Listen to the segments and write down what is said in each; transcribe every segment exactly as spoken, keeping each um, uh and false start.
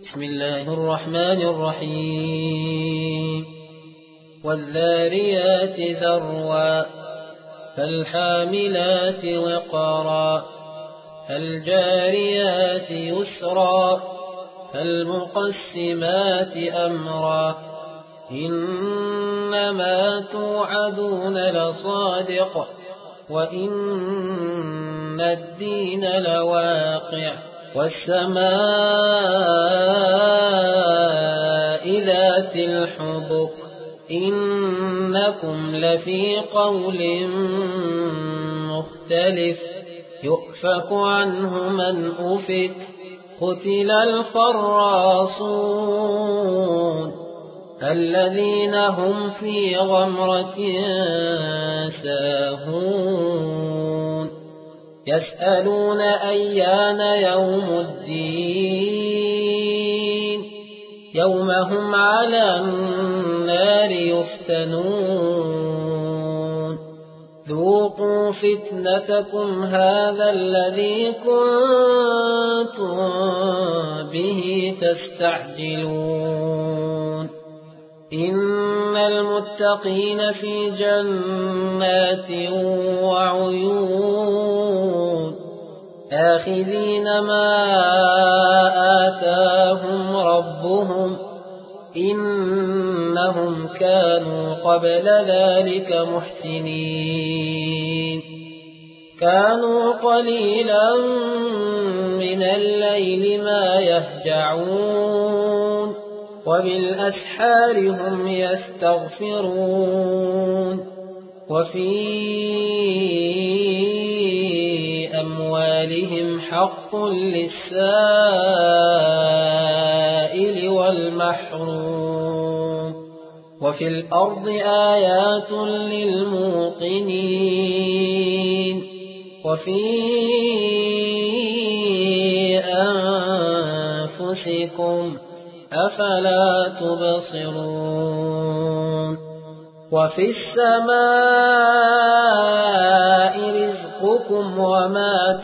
بسم الله الرحمن الرحيم والذاريات ذروا فالحاملات وقرا فالجاريات يسرا فالمقسمات أمرا إنما توعدون لصادق وإن الدين لواقع والسماء ذات الحبك إنكم لفي قول مختلف يؤفك عنه من أفك قتل الخراصون الذين هم في غمرة ساهون يسألون أيان يوم الدين يوم هم على النار يفتنون ذوقوا فتنتكم هذا الذي كنتم به تستعجلون إن المتقين في جنات وعيون آخذين ما آتاهم ربهم إنهم كانوا قبل ذلك محسنين كانوا قليلا من الليل ما يهجعون وبالأسحار هم يستغفرون وفي أموالهم حق للسائل والمحروم وفي الأرض آيات للموقنين وفي أنفسكم أفلا تبصرون وفي السماء رزقكم وما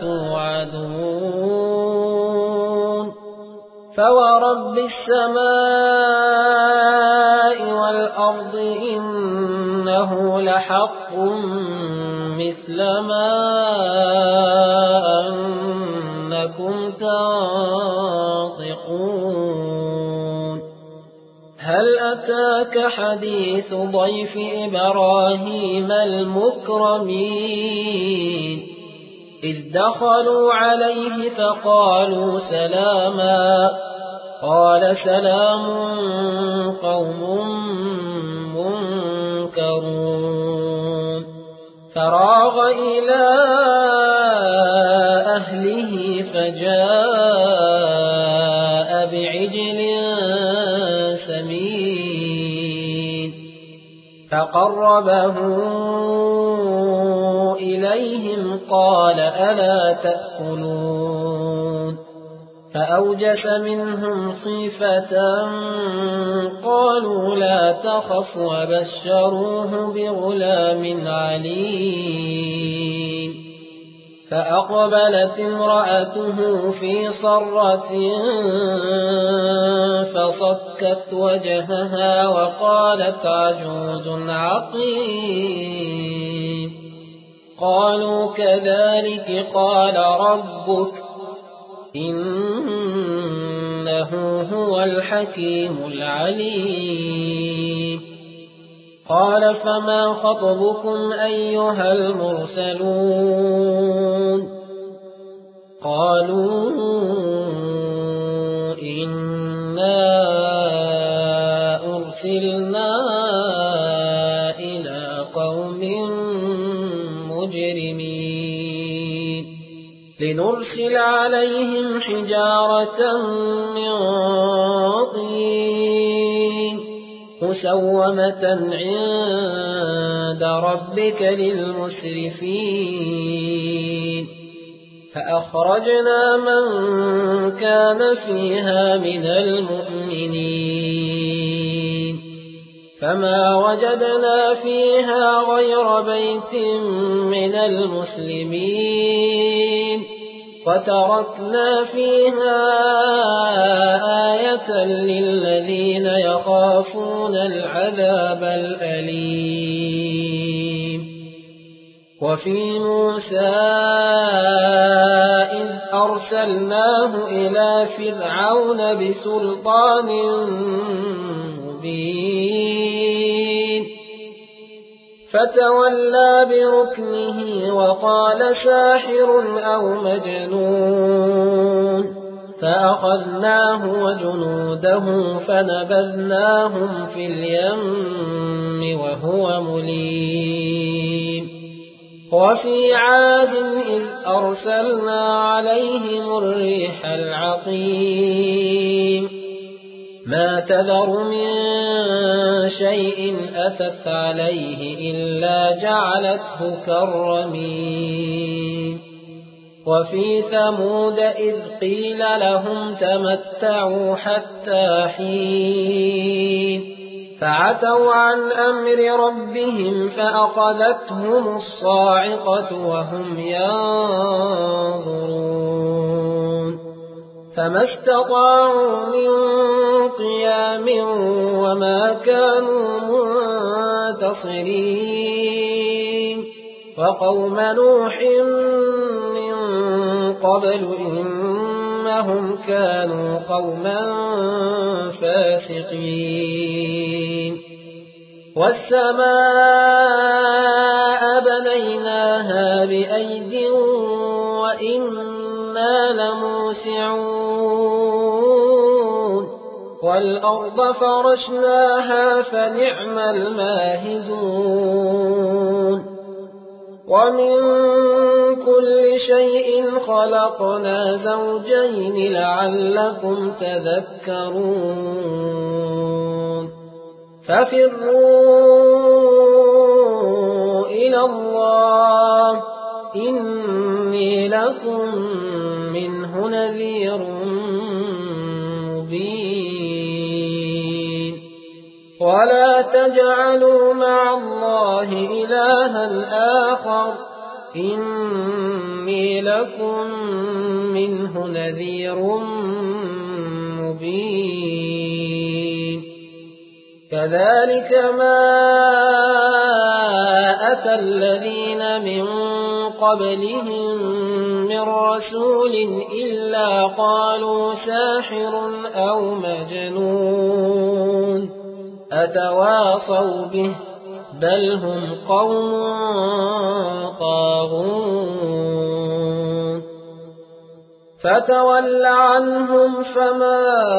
توعدون فورب السماء والأرض إنه لحق مثل ما أنكم تنطقون هل أتاك حديث ضيف إبراهيم المكرمين إذ دخلوا عليه فقالوا سلاما قال سلام قوم منكرون فراغ إلى أهله فجاء بعجل سمين فقربه إليهم قال ألا تأكلون فأوجس منهم خيفة قالوا لا تخف وبشروه بغلام عليم فأقبلت امرأته في صرة فصكت وجهها وقالت عجوز عقيم قالوا كذلك قال ربك إنه هو الحكيم العليم قال فما خطبكم أيها المرسلون قالوا إنا أرسلنا إلى قوم مجرمين لنرسل عليهم حجارة من طين مسومة عند ربك للمسرفين فأخرجنا من كان فيها من المؤمنين فما وجدنا فيها غير بيت من المسلمين وتركنا فيها آية آية للذين يخافون العذاب الأليم. وفي موسى إذ أرسلناه إلى فرعون بسلطان مبين فتولى بركنه وقال ساحر أو مجنون فأخذناه وجنوده فنبذناهم في اليم وهو مليم. وفي عاد إذ أرسلنا عليهم الريح العقيم ما تذر من شيء أتت عليه إلا جعلته كالرميم. وفي ثمود إذ قيل لهم تمتعوا حتى حين فعتوا عن أمر ربهم فأخذتهم الصاعقة وهم ينظرون فما استطاعوا من قيام وما كانوا منتصرين. وقوم نوح من قبل إنهم كانوا قوما فاسقين. والسماء بنيناها بأيد وإنا لموسعون والأرض فرشناها فنعم الماهدون. ومن كل شيء خلقنا زوجين لعلكم تذكرون. ففروا إلى الله إني لكم منه نذير مبين. ولا تجعلوا مع الله إلها آخر إني لكم منه نذير مبين. كذلك ما أتى الذين من قبلهم من رسول إلا قالوا ساحر أو مجنون أتواصوا به بل هم قوم طاغون. فتول عنهم فما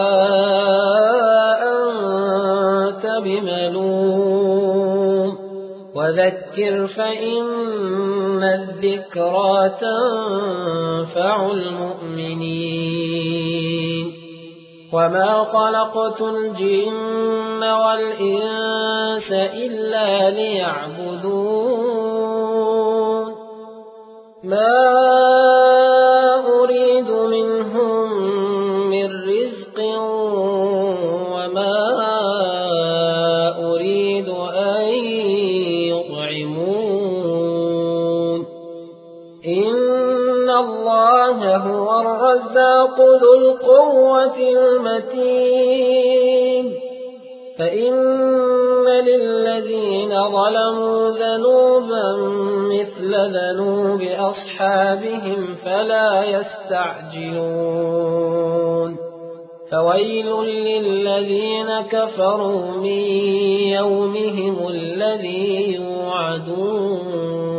أنت بملوم وذكر فإن الذكرى تنفع المؤمنين. وما خلقت الجن والإنس إلا ليعبدون ما أريد منهم من رزق وما أريد أن يطعمون إن الله هو الرزاق ذو القوة المتين. فإن للذين ظلموا ذنوبا مثل ذنوب أصحابهم فلا يستعجلون. فويل للذين كفروا من يومهم الذي يوعدون.